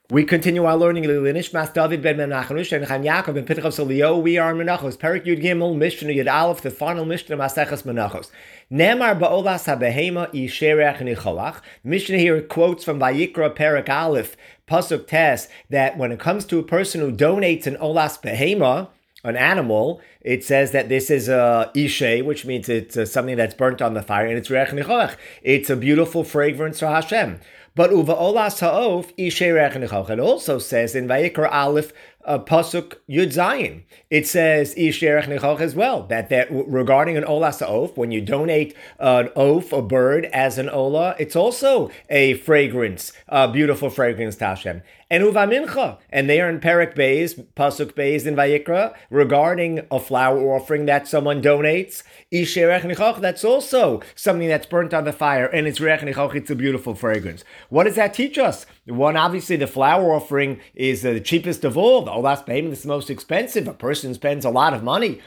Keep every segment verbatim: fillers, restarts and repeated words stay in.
We continue our learning in Nishmas David ben Menachos and Chaim Yaakov ben Pinchas Elio. We are in Menachos. Perik Yud Gimel Mishnah Yud Aleph, the final Mishnah Maseches Menachos. Nemar ba'olas habehema yisherech nicholach. Mishnah here quotes from Vayikra Perik Aleph, Pasuk Tes, that when it comes to a person who donates an olas behema, an animal, it says that this is a ishe, which means it's uh, something that's burnt on the fire, and it's reich nicholach. It's a beautiful fragrance to Hashem. But uva olas ha'of ishe reich nicholach. It also says in Vayikra Aleph, uh, Pasuk Yud Zayin, it says ishe reich nicholach as well. That that regarding an olas ha'of, when you donate an oaf, a bird, as an ola, it's also a fragrance, a beautiful fragrance to Hashem. And uva mincha, and they are in Perik Beis, Pasuk Beis in Vayikra, regarding a flower offering that someone donates, ishe reich nicholach, that's also something that's burnt on the fire, and it's reich nicholach, it's a beautiful fragrance. What does that teach us? One, obviously, the flower offering is uh, the cheapest of all. The olas behema is the most expensive. A person spends a lot of money.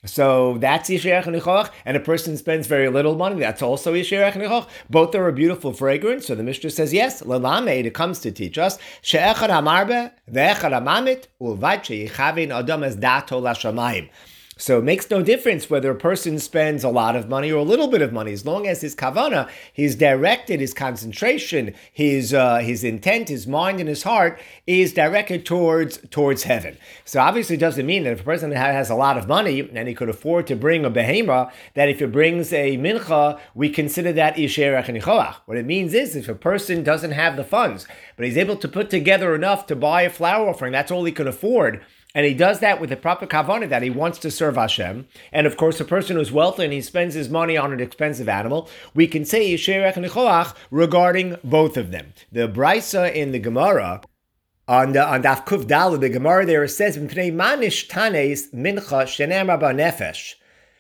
So that's Yisherech Nicholach, and a person spends very little money. That's also Yisherech Nicholach. Both are a beautiful fragrance. So the Mishnah says, yes, Lelamed, it comes to teach us, She'echad Hamarbe, Ve'echad Hamamit, Uvad She'yichavin Adam Es Dato Lashamayim. So it makes no difference whether a person spends a lot of money or a little bit of money, as long as his kavana, his directed, his concentration, his uh, his intent, his mind, and his heart is directed towards towards heaven. So obviously it doesn't mean that if a person has a lot of money and he could afford to bring a behema, that if he brings a mincha, we consider that isherech nichoach. What it means is if a person doesn't have the funds, but he's able to put together enough to buy a flower offering, that's all he can afford, and he does that with the proper kavanah that he wants to serve Hashem. And of course, a person who's wealthy and he spends his money on an expensive animal, we can say Yisherech Nicholach regarding both of them. The Brisa in the Gemara, on the on Daf Kuf Dal, the Gemara there says, "M'pnei manish tanes mincha shenemar ba'nefesh."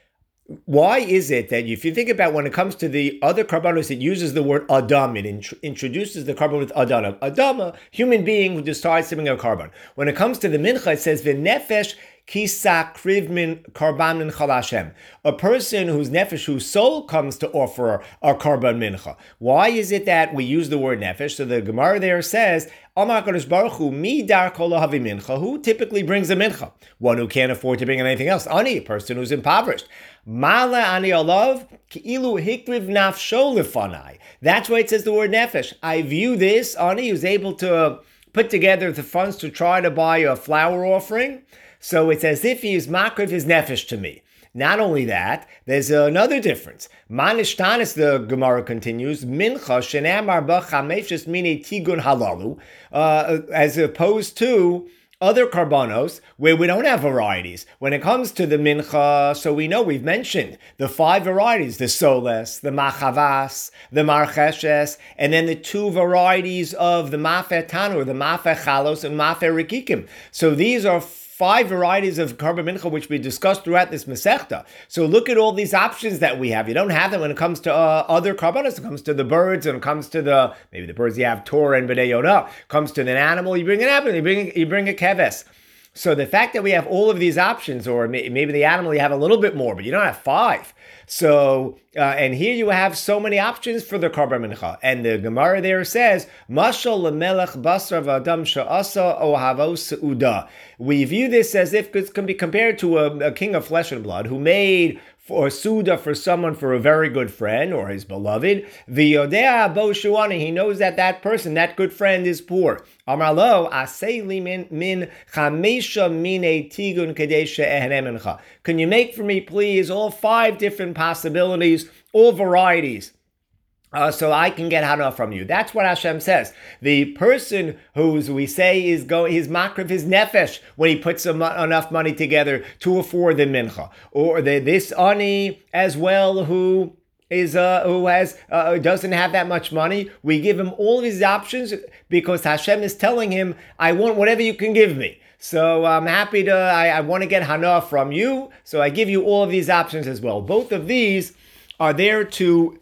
Why is it that if you think about when it comes to the other karbanos, it uses the word adam, it int- introduces the carbon with adam. Adam, a human being who decides to bring a carbon. When it comes to the mincha, it says v'nefesh kisa krivmin karban mincha Hashem. A person whose nefesh, whose soul comes to offer a karban mincha. Why is it that we use the word nefesh? So the Gemara there says, Amar Kadosh Baruch Hu mi dar kol havi mincha. Who typically brings a mincha? One who can't afford to bring anything else. Ani, a person who's impoverished. Mala ani alav ki'ilu hikriv nafsho lefanai. That's why it says the word nefesh. I view this ani who's able to put together the funds to try to buy a flower offering. So it's as if he is makriv his nefesh to me. Not only that, there's another difference. Manishtanis, the Gemara continues, mincha shenamar b'chameshes mine tigun halalu, uh, as opposed to other karbanos where we don't have varieties. When it comes to the mincha, so we know we've mentioned the five varieties, the soles, the machavas, the marcheshes, and then the two varieties of the mafeh tanur, the mafeh chalos and mafeh rikikim. So these are five varieties of karban mincha which we discussed throughout this Masechta. So look at all these options that we have. You don't have them when it comes to uh, other karbanos. It comes to the birds, and it comes to the, maybe the birds you have Torah and B'nai Yodah. Comes to an animal, you bring an animal, you bring, you bring a keves. So the fact that we have all of these options, or maybe the animal you have a little bit more, but you don't have five. So, uh, and here you have so many options for the karban mincha. And the Gemara there says, Mashal lemelech basar v'adam sha'asa ohavo seuda. We view this as if it can be compared to a, a king of flesh and blood who made for suda for someone, for a very good friend or his beloved. V'yodea bo shuani, he knows that that person, that good friend, is poor. Amar lo asei li min min chamesha mine tigun kedei she'ehne mincha. Can you make for me, please, all five different possibilities, all varieties, Uh, so I can get hana from you. That's what Hashem says. The person who's we say is going, his makriv, his nefesh, when he puts some, enough money together to afford the mincha, or the, this ani as well who is uh, who has uh, doesn't have that much money. We give him all of these options because Hashem is telling him, I want whatever you can give me. So I'm happy to, I, I want to get hana from you. So I give you all of these options as well. Both of these are there to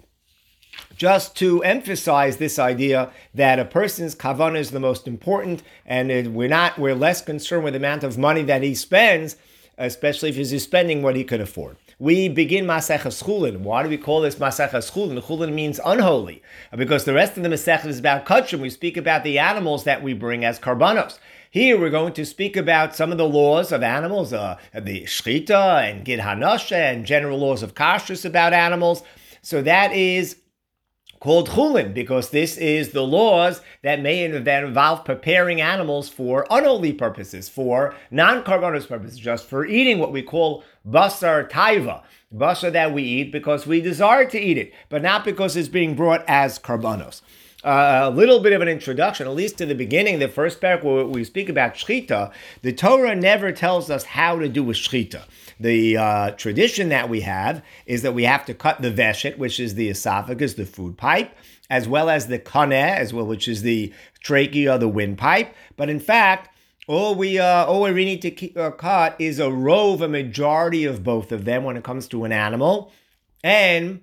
just to emphasize this idea that a person's kavanah is the most important, and we're not, we're less concerned with the amount of money that he spends, especially if he's spending what he can afford. we begin Maseches Chulin. Why do we call this Maseches Chulin? Chulin means unholy, because the rest of the Masechet is about Kachim. We speak about the animals that we bring as karbanos. Here we're going to speak about some of the laws of animals, uh, the Shchita and Gid Hanasha and general laws of kashrus about animals. So that is called Chulin, because this is the laws that may that involve preparing animals for unholy purposes, for non-karbanos purposes, just for eating what we call basar taiva, basar that we eat because we desire to eat it, but not because it's being brought as karbanos. Uh, a little bit of an introduction, at least to the beginning, the first parak where we speak about shchita. The Torah never tells us how to do a shchita. The uh, tradition that we have is that we have to cut the veshet, which is the esophagus, the food pipe, as well as the kaneh, as well, which is the trachea, the windpipe. But in fact, all we uh, all we need to keep, uh, cut is a rove, a majority of both of them when it comes to an animal, and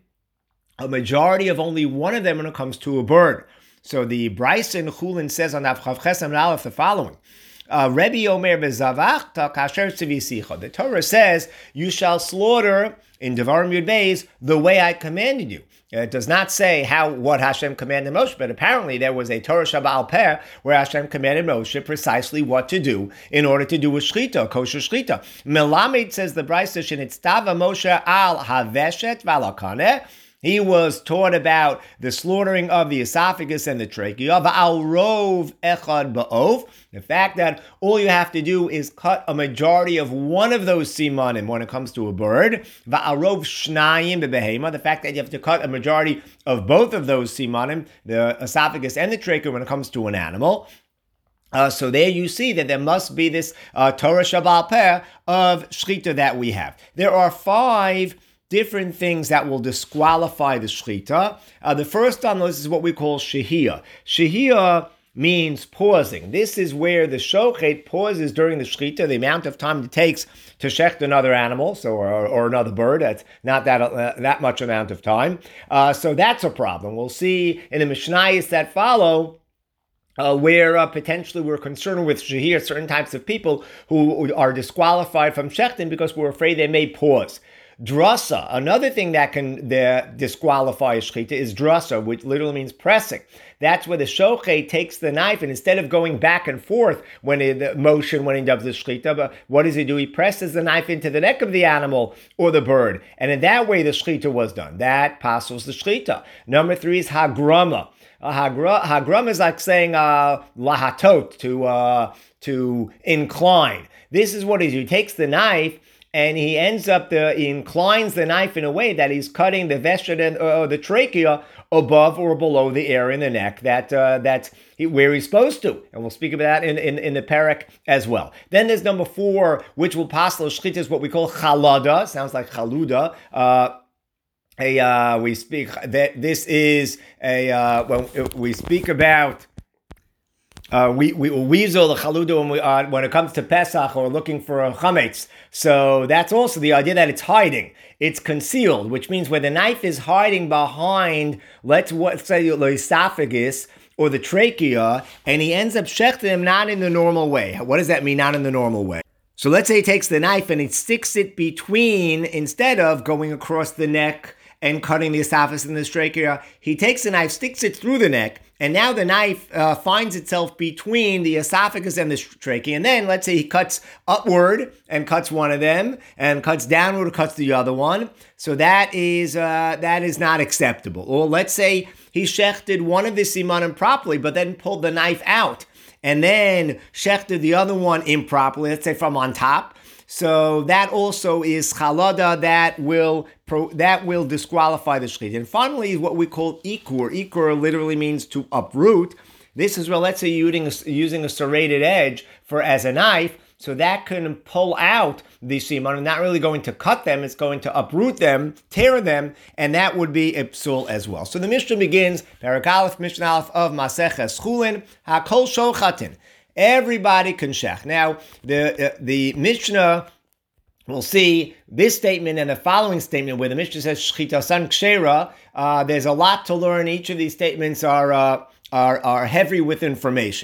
a majority of only one of them when it comes to a bird. So the Bryce in Chulin says on Avchav Chesam Aleph the following. Uh, Rebbe Omer bezavachta kasher tzivisicha. The Torah says, you shall slaughter in Devarim Yud Beis the way I commanded you. It does not say how what Hashem commanded Moshe, but apparently there was a Torah Shabbal Peh where Hashem commanded Moshe precisely what to do in order to do a shchita, kosher shchita. Melamed, says the Bryce, shenitztava Moshe al haveshet v'al hakaneh. He was taught about the slaughtering of the esophagus and the trachea. Va'al rov echad ba'ov. The fact that all you have to do is cut a majority of one of those simanim when it comes to a bird. Va'al rov shnayim bebehema. The fact that you have to cut a majority of both of those simanim, the esophagus and the trachea, when it comes to an animal. Uh, so there you see that there must be this uh, Torah Shabbal Peh of shchita that we have. There are five different things that will disqualify the shchita. Uh, the first on this is what we call shehiyah. Shehiyah means pausing. This is where the shochet pauses during the shchita, the amount of time it takes to shecht another animal, so or, or another bird. That's not that uh, that much amount of time. Uh, so that's a problem. We'll see in the Mishnayos that follow Uh, where uh, potentially we're concerned with shehiyah, certain types of people who are disqualified from shechting because we're afraid they may pause. Drasa, another thing that can uh, disqualify a shechita is drasa, which literally means pressing. That's where the shochet takes the knife, and instead of going back and forth when it, the motion when he does the shechita, but what does he do? He presses the knife into the neck of the animal or the bird, and in that way the shechita was done. That passes the shechita. Number three is hagrama. Uh, hagra, hagram is like saying uh, lahatot, to uh, to incline. This is what he does. He takes the knife and he ends up, the, he inclines the knife in a way that he's cutting the veshet and uh, the trachea above or below the area in the neck that uh, that's where he's supposed to. And we'll speak about that in, in, in the parak as well. Then there's number four, which will pass the shchita, is what we call chalada. Sounds like chaluda. Uh, A, uh, we speak that this is a uh, when we speak about uh, we we weasel the chaluda when we uh, when it comes to Pesach or looking for a chametz. So that's also the idea that it's hiding, it's concealed, which means where the knife is hiding behind, let's, let's say the esophagus or the trachea, and he ends up shechting him not in the normal way. What does that mean? Not in the normal way. So let's say he takes the knife and he sticks it between, instead of going across the neck and cutting the esophagus and the trachea, he takes the knife, sticks it through the neck, and now the knife uh, finds itself between the esophagus and the trachea. And then let's say he cuts upward and cuts one of them, and cuts downward and cuts the other one. So that is uh, that is not acceptable. Or let's say he shechted one of the simanim properly, but then pulled the knife out, and then shechted the other one improperly, let's say from on top. So that also is chalada, that will pro, that will disqualify the shechita. And finally is what we call ikur. Ikur literally means to uproot. This is, well, let's say you're using a, using a serrated edge for as a knife, so that can pull out the siman, not really going to cut them, it's going to uproot them, tear them, and that would be a psul as well. So the Mishnah begins, Parak Aleph, Mishnah Aleph of Maseches Chulin, Hakol Shochatin. Everybody can shech. Now, the uh, the Mishnah, we'll see this statement and the following statement where the Mishnah says shchita san kshera. Uh, there's a lot to learn. Each of these statements are uh, are are heavy with information.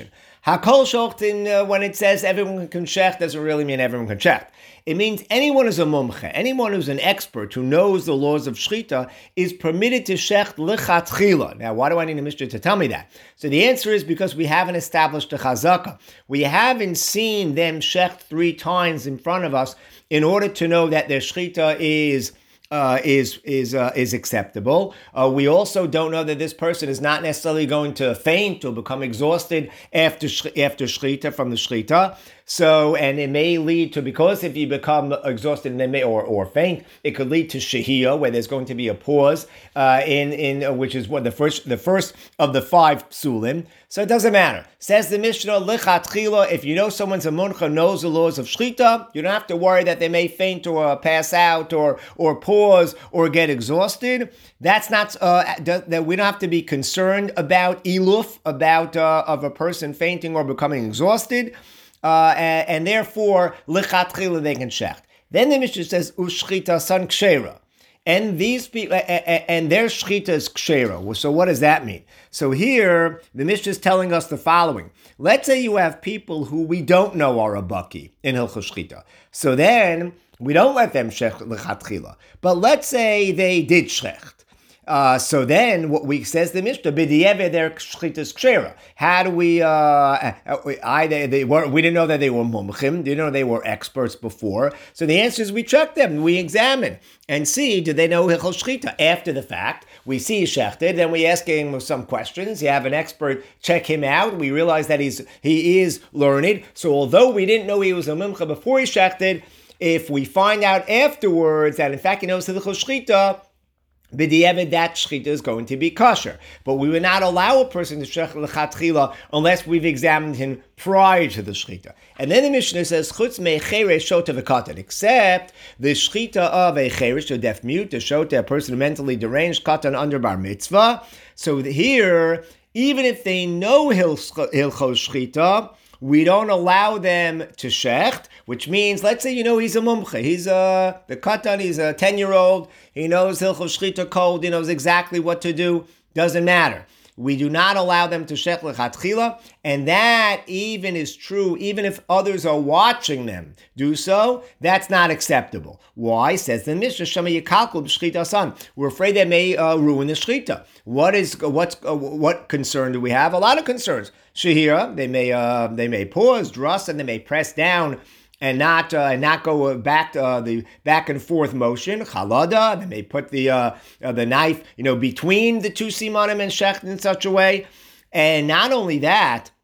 Hakol shochtin, uh, when it says everyone can shecht, doesn't really mean everyone can shecht. It means anyone who's a mumche, anyone who's an expert who knows the laws of shchita is permitted to shecht lechatchila. Now, why do I need a Mishnah to tell me that? So the answer is because we haven't established a chazaka. We haven't seen them shecht three times in front of us in order to know that their shchita is Uh, is is uh, is acceptable. Uh, we also don't know that this person is not necessarily going to faint or become exhausted after after shchita from the shchita. So, and it may lead to, because if you become exhausted and then may, or or faint, it could lead to shehiyah, where there's going to be a pause uh, in in uh, which is what the first the first of the five psulim. So it doesn't matter. Says the Mishnah, lichatchila, if you know someone's a muncha, knows the laws of shchita, you don't have to worry that they may faint or uh, pass out or or pause or get exhausted. That's not uh, that we don't have to be concerned about iluf, about uh, of a person fainting or becoming exhausted. Uh, and, and therefore, lichatchila they can shecht. Then the Mishnah says, ushchita san kshera. And these people, and their shchita is kshera. So what does that mean? So here, the Mishnah is telling us the following. Let's say you have people who we don't know are a baki in hilchos shchita. So then, we don't let them shecht lichatchila. But let's say they did shecht. Uh, so then, what we says the Mishnah, b'di'eved their shchitas kshera. How do we? Uh, I they, they were we didn't know that they were mumchim. Didn't know they were experts before. So the answer is we check them, we examine and see did they know hilchos shchita. After the fact, we see he's shechted, then we ask him some questions. You have an expert check him out. We realize that he's he is learned. So although we didn't know he was a mumcha before he shechted, if we find out afterwards that in fact he knows hilchos shchita, b'di'eved that shchita is going to be kosher. But we would not allow a person to shech lechatchila unless we've examined him prior to the shchita. And then the Mishnah says, chutz me cheresh shota v'katan, except the shchita of a cheresh, a deaf mute, a shota, a person mentally deranged, katan under bar mitzvah. So here, even if they know hilchos shchita, we don't allow them to shecht, which means, let's say you know he's a mumche, he's a, the katan, he's a ten-year-old, he knows hilchos shchita code, he knows exactly what to do, doesn't matter. We do not allow them to shecht lechatchila, and that even is true, even if others are watching them do so, that's not acceptable. Why? Says the Mishnah, Shema yikalkul b'shchita san. We're afraid they may uh, ruin the shchita. What is what's uh, what concern do we have? A lot of concerns. Shehira, they may uh, they may pause, drust, and they may press down and not uh, and not go back uh, the back and forth motion. Chalada, they may put the uh, uh, the knife, you know, between the two simanim and shecht in such a way. And not only that,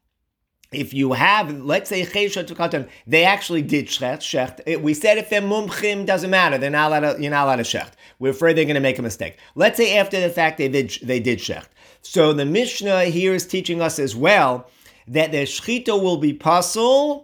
if you have, let's say, they actually did shecht. shecht. We said if they're mumchim, doesn't matter. They're not allowed to, you're not allowed to shecht. We're afraid they're going to make a mistake. Let's say after the fact they did they did shecht. So the Mishnah here is teaching us as well that the shchita will be pasul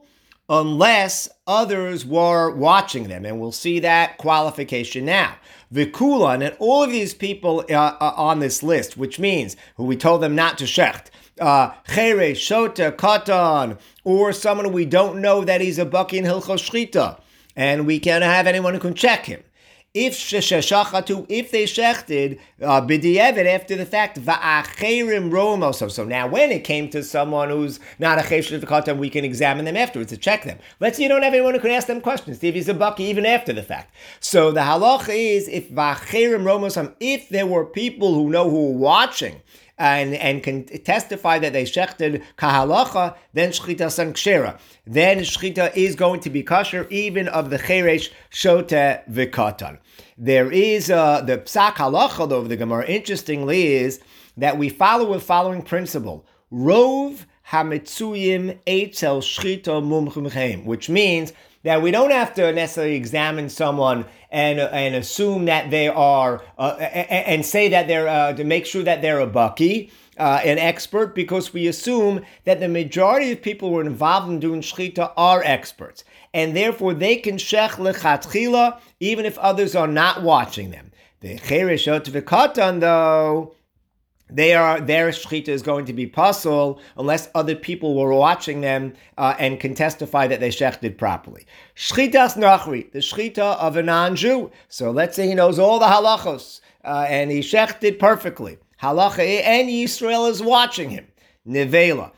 unless others were watching them. And we'll see that qualification now. V'kulan, and all of these people uh, are on this list, which means who we told them not to shecht, uh, cheresh, shota, katan, or someone we don't know that he's a baki in hilchos shchita, and we can't have anyone who can check him. If sheshachatu, if they shechted uh, b'di'eved after the fact, va'acherim romoso. So now, when it came to someone who's not a cheresh katan, we can examine them afterwards to check them. Let's say you don't have anyone who can ask them questions. See if he's a baki even after the fact. So the halacha is if va'acherim romoso, if there were people who know who are watching and and can testify that they shechted kahalacha, then shchita san kshera. Then shchita is going to be kosher even of the cheresh, shota, v'katan. There is uh, the psak halacha of the Gemara, interestingly, is that we follow a following principle. Rov hamitzuyim eitzel shchita mumchim cheim, which means that we don't have to necessarily examine someone and and assume that they are, uh, and, and say that they're, uh, to make sure that they're a baki, uh, an expert, because we assume that the majority of people who are involved in doing shchita are experts. And therefore they can shech lechatchila even if others are not watching them. The cheresh shot v'katan though, They are their shchita is going to be pasul unless other people were watching them uh, and can testify that they shechted properly. Shchitas nachri, the shchita of a non-Jew. So let's say he knows all the halachos uh, and he shechted perfectly. Halacha and Yisrael is watching him. Nevela.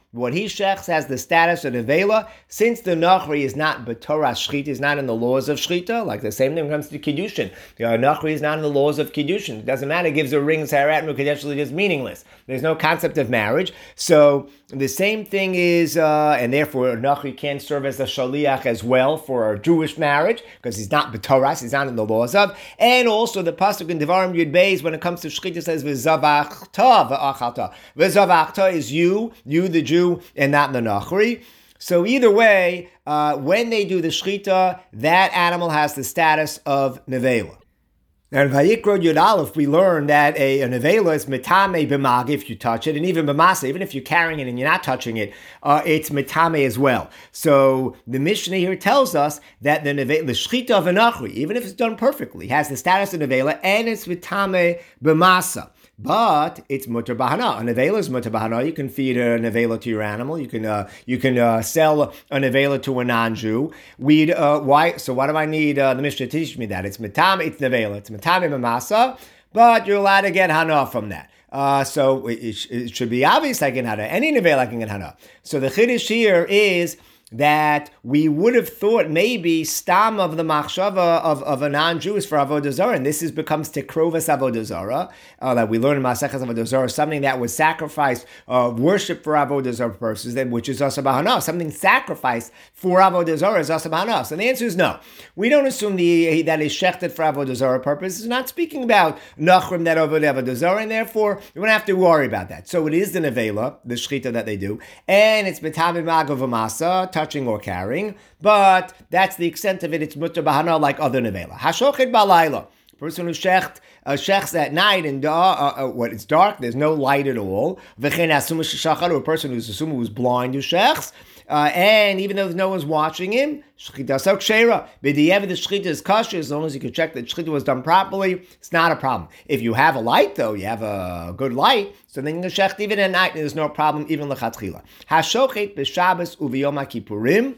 what he shechs has the status of nevela, since the nachri is not b'torah shchita, is not in the laws of shchita, like the same thing when it comes to kiddushin. The nachri is not in the laws of kiddushin. It doesn't matter, it gives a ring, sarat, mukadeshli is meaningless. There's no concept of marriage. So the same thing is, uh, and therefore a nachri can serve as a shaliach as well for a Jewish marriage, because he's not b'torah, he's not in the laws of. And also the pasuk in Devarim Yud Beis, when it comes to shchita, says v'zavachta v'achalta. V'zavachta is you, you the Jew, and not the nachri. So either way, uh, when they do the shchita, that animal has the status of nevela. Now in Vayikra Yud Aleph, we learn that a, a nevela is metame b'mag if you touch it, and even b'masa, even if you're carrying it and you're not touching it, uh, it's metame as well. So the Mishnah here tells us that the nevela, the shchita of a nachri, even if it's done perfectly, has the status of nevela, and it's metame b'masa. But it's mutar bahana. A nevela is mutar bahana. You can feed a nevela to your animal. You can uh, you can uh, sell a nevela to a non-Jew. We'd uh, why? So why do I need uh, the Mishnah to teach me that? It's metame, it's nevela. It's metame b'masa, but you're allowed to get hana from that. Uh, so it, it should be obvious I can hana. Any nevela I can get hana. So the chiddush here is that we would have thought maybe stam of the machshava of, of a non-Jew is for avodah zarah, and this is becomes tekrovas avodah zarah, uh, that we learn in Maseches Avodah Zarah, something that was sacrificed, uh, worship for avodah zarah purposes, which is asa b'hana. Something sacrificed for avodah zarah is asa b'hana. So the answer is no. We don't assume the that is shechted for avodah zarah purposes. It's not speaking about nachrim that over avodah zarah, and therefore you don't have to worry about that. So it is the nevela, the shchita that they do, and it's betami magav v'masa, touching or carrying, but that's the extent of it. It's mutar bahana like other nevela. Hashochet balayla, person who shecht uh, shechs at night and uh, uh, uh, what it's dark, there's no light at all. V'chein asuma sheshachar, a person who's assumed who's blind who shechs, uh, and even though no one's watching him, shchita so kshera. B'diavad the shchita is kosher as long as you can check that shchita was done properly. It's not a problem. If you have a light though, you have a good light, so then you can shecht even at night. There's no problem even lechatchila. Hashochet b'Shabbos uviyom HaKippurim.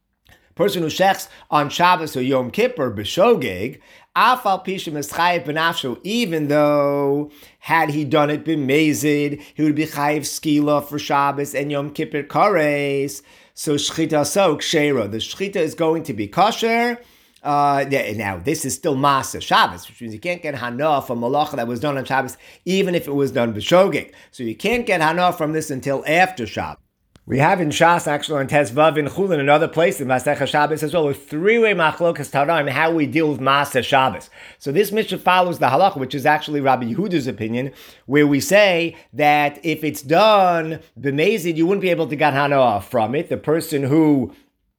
Person who shechs on Shabbos or Yom Kippur b'shogeg, afal pishim is chayiv b'nafsho, even though had he done it b'mezid, he would be chayiv skila for Shabbos and Yom Kippur kares. So shchita so kshera, the shchita is going to be kosher. Uh, now this is still Masa Shabbos, which means you can't get hana from malacha that was done on Shabbos, even if it was done b'shogeg. So you can't get hana from this until after Shabbos. We have in Shas, actually, on Tezvav in Chulin, another place in Masechah Shabbos as well, a three-way machlokas Tanaim, how we deal with Maaseh Shabbos. So this Mishnah follows the halacha, which is actually Rabbi Yehuda's opinion, where we say that if it's done b'mezid, you wouldn't be able to get hana from it. The person who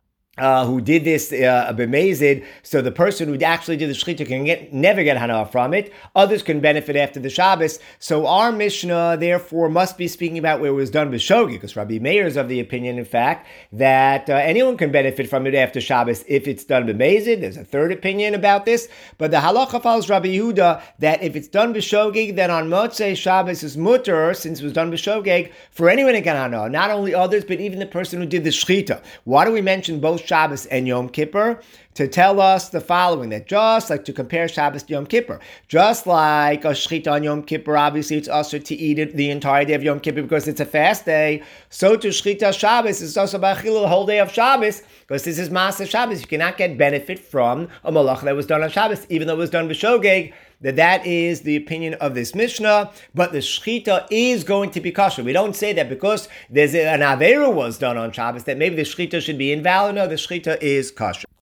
Uh, who did this uh, b'mezid, so the person who actually did the shechita can get, never get hana from it. Others can benefit after the Shabbos. So our Mishnah, therefore, must be speaking about where it was done b'shogi, because Rabbi Meir is of the opinion, in fact, that uh, anyone can benefit from it after Shabbos if it's done b'mezid. There's a third opinion about this, but the halacha follows Rabbi Yehuda that if it's done b'shogeg, then on Motzei Shabbos is mutter, since it was done b'shogeg, for anyone to get hana, not only others, but even the person who did the shechita. Why do we mention both Shabbos and Yom Kippur? To tell us the following, that just like to compare Shabbos to Yom Kippur, just like a shechita on Yom Kippur, obviously it's also to eat it the entire day of Yom Kippur because it's a fast day, so to shechita Shabbos is also b'achila the whole day of Shabbos, because this is Maaseh Shabbos. You cannot get benefit from a malach that was done on Shabbos, even though it was done b'shogeg. That that is the opinion of this Mishnah, but the shechita is going to be kosher. We don't say that because there's an avera was done on Shabbos that maybe the shechita should be invalid. No, the shechita is kosher.